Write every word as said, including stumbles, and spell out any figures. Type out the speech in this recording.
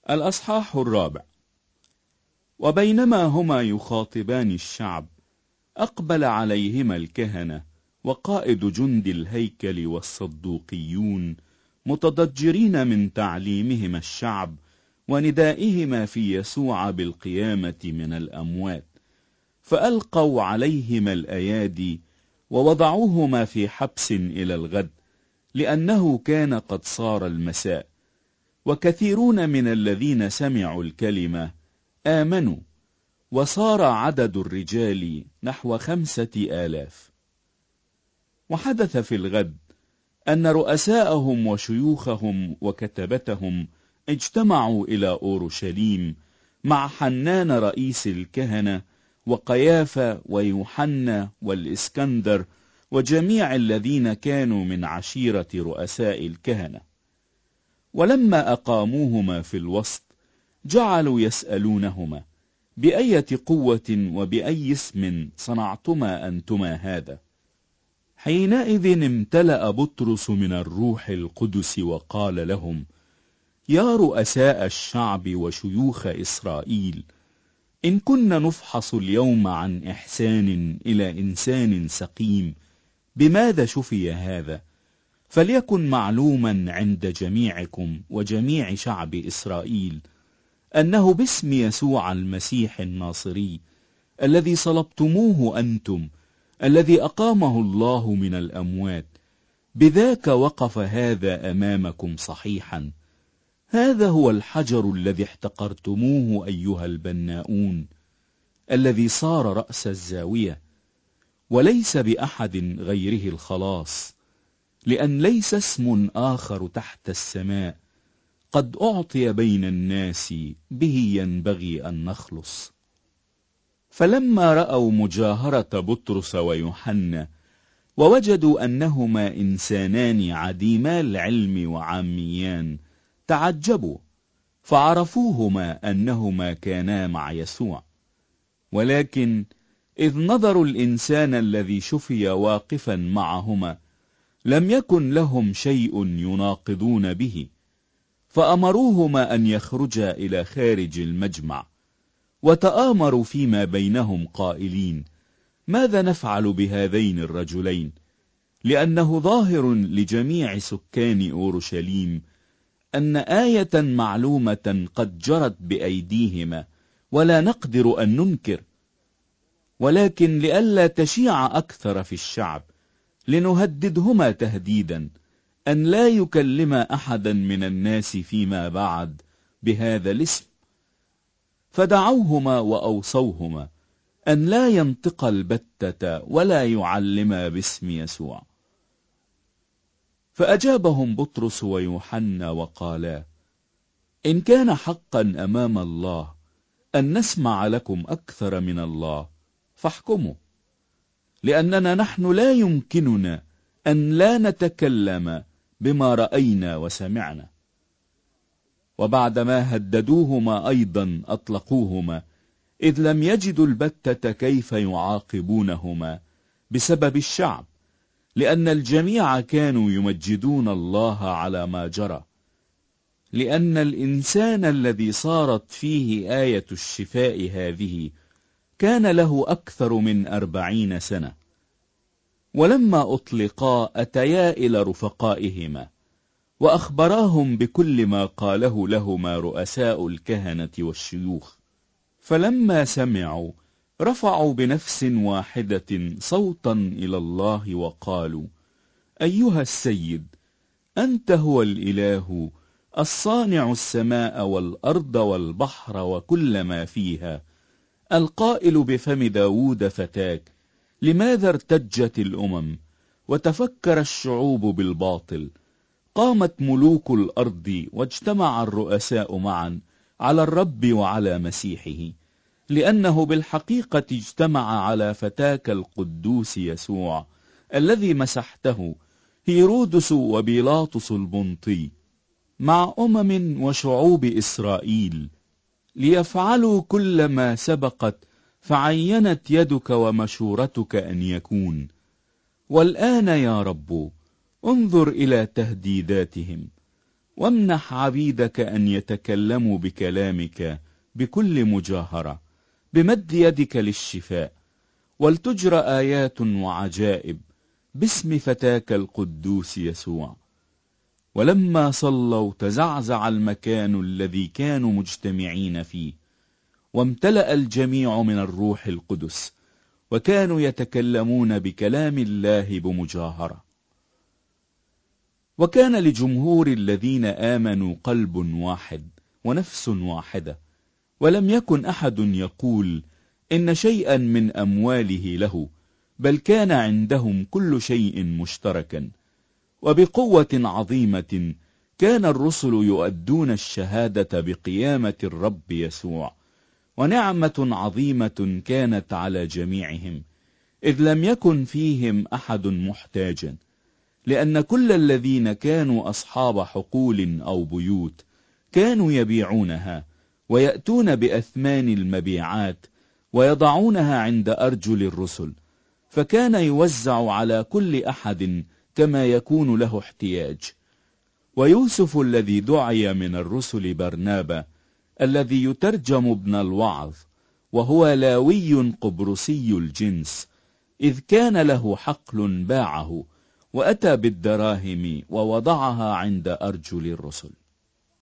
الأصحاح الرابع. وبينما هما يخاطبان الشعب، أقبل عليهما الكهنة وقائد جند الهيكل والصدوقيون، متضجرين من تعليمهما الشعب وندائهما في يسوع بالقيامة من الأموات، فألقوا عليهما الأيادي ووضعوهما في حبس إلى الغد، لأنه كان قد صار المساء. وكثيرون من الذين سمعوا الكلمة آمنوا، وصار عدد الرجال نحو خمسة آلاف. وحدث في الغد أن رؤساءهم وشيوخهم وكتبتهم اجتمعوا إلى أورشليم مع حنان رئيس الكهنة وقيافة ويوحنا والإسكندر وجميع الذين كانوا من عشيرة رؤساء الكهنة. ولما أقاموهما في الوسط، جعلوا يسألونهما: بأية قوة وبأي اسم صنعتما أنتما هذا؟ حينئذ امتلأ بطرس من الروح القدس وقال لهم: يا رؤساء الشعب وشيوخ إسرائيل، إن كنا نفحص اليوم عن إحسان إلى إنسان سقيم بماذا شفي هذا، فليكن معلوما عند جميعكم وجميع شعب إسرائيل أنه باسم يسوع المسيح الناصري الذي صلبتموه أنتم، الذي أقامه الله من الأموات، بذاك وقف هذا أمامكم صحيحا. هذا هو الحجر الذي احتقرتموه أيها البناؤون، الذي صار رأس الزاوية، وليس بأحد غيره الخلاص، لأن ليس اسم آخر تحت السماء قد أعطي بين الناس به ينبغي أن نخلص. فلما رأوا مجاهرة بطرس ويوحنا ووجدوا أنهما إنسانان عديما العلم وعاميان، تعجبوا، فعرفوهما أنهما كانا مع يسوع. ولكن إذ نظروا الإنسان الذي شفي واقفا معهما، لم يكن لهم شيء يناقضون به، فأمروهما أن يخرجا إلى خارج المجمع، وتآمروا فيما بينهم قائلين: ماذا نفعل بهذين الرجلين؟ لأنه ظاهر لجميع سكان أورشليم أن آية معلومة قد جرت بأيديهما، ولا نقدر أن ننكر. ولكن لئلا تشيع أكثر في الشعب، لنهددهما تهديدا أن لا يكلم أحدا من الناس فيما بعد بهذا الاسم. فدعوهما وأوصوهما أن لا ينطق البتة ولا يعلما باسم يسوع. فأجابهم بطرس ويوحنا وقالا: إن كان حقا أمام الله أن نسمع لكم أكثر من الله، فاحكموا، لأننا نحن لا يمكننا أن لا نتكلم بما رأينا وسمعنا. وبعدما هددوهما أيضا أطلقوهما، إذ لم يجدوا البتة كيف يعاقبونهما بسبب الشعب، لأن الجميع كانوا يمجدون الله على ما جرى، لأن الإنسان الذي صارت فيه آية الشفاء هذه كان له أكثر من أربعين سنة. ولما أطلقا أتيا إلى رفقائهما وأخبراهم بكل ما قاله لهما رؤساء الكهنة والشيوخ. فلما سمعوا رفعوا بنفس واحدة صوتا إلى الله وقالوا: أيها السيد، أنت هو الإله الصانع السماء والأرض والبحر وكل ما فيها، القائل بفم داود فتاك: لماذا ارتجت الأمم وتفكر الشعوب بالباطل؟ قامت ملوك الأرض واجتمع الرؤساء معا على الرب وعلى مسيحه، لأنه بالحقيقة اجتمع على فتاك القدوس يسوع الذي مسحته هيرودس وبيلاطس البنطي مع أمم وشعوب إسرائيل، ليفعلوا كل ما سبقت فعينت يدك ومشورتك أن يكون. والآن يا رب انظر إلى تهديداتهم، وامنح عبيدك أن يتكلموا بكلامك بكل مجاهرة بمد يدك للشفاء، ولتجرى آيات وعجائب باسم فتاك القدوس يسوع. ولما صلوا تزعزع المكان الذي كانوا مجتمعين فيه، وامتلأ الجميع من الروح القدس، وكانوا يتكلمون بكلام الله بمجاهرة. وكان لجمهور الذين آمنوا قلب واحد ونفس واحدة، ولم يكن أحد يقول إن شيئا من أمواله له، بل كان عندهم كل شيء مشتركا. وبقوة عظيمة كان الرسل يؤدون الشهادة بقيامة الرب يسوع، ونعمة عظيمة كانت على جميعهم، إذ لم يكن فيهم أحد محتاجا، لأن كل الذين كانوا أصحاب حقول أو بيوت كانوا يبيعونها ويأتون بأثمان المبيعات ويضعونها عند أرجل الرسل، فكان يوزع على كل أحد كما يكون له احتياج. ويوسف الذي دعي من الرسل برنابا، الذي يترجم ابن الوعظ، وهو لاوي قبرصي الجنس، إذ كان له حقل باعه وأتى بالدراهم ووضعها عند أرجل الرسل.